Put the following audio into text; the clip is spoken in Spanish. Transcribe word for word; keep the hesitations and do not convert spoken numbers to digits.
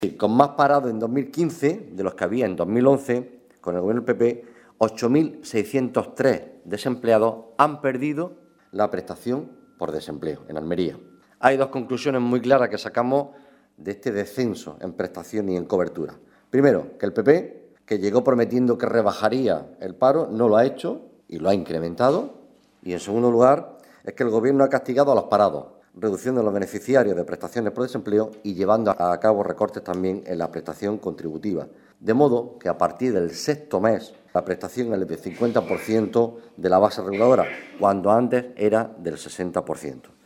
Con más parados en dos mil quince de los que había en dos mil once, con el Gobierno del P P, ocho mil seiscientos tres desempleados han perdido la prestación por desempleo en Almería. Hay dos conclusiones muy claras que sacamos de este descenso en prestación y en cobertura. Primero, que el P P, que llegó prometiendo que rebajaría el paro, no lo ha hecho y lo ha incrementado. Y, en segundo lugar, es que el Gobierno ha castigado a los parados, reduciendo los beneficiarios de prestaciones por desempleo y llevando a cabo recortes también en la prestación contributiva. De modo que a partir del sexto mes la prestación es del cincuenta por ciento de la base reguladora, cuando antes era del sesenta por ciento.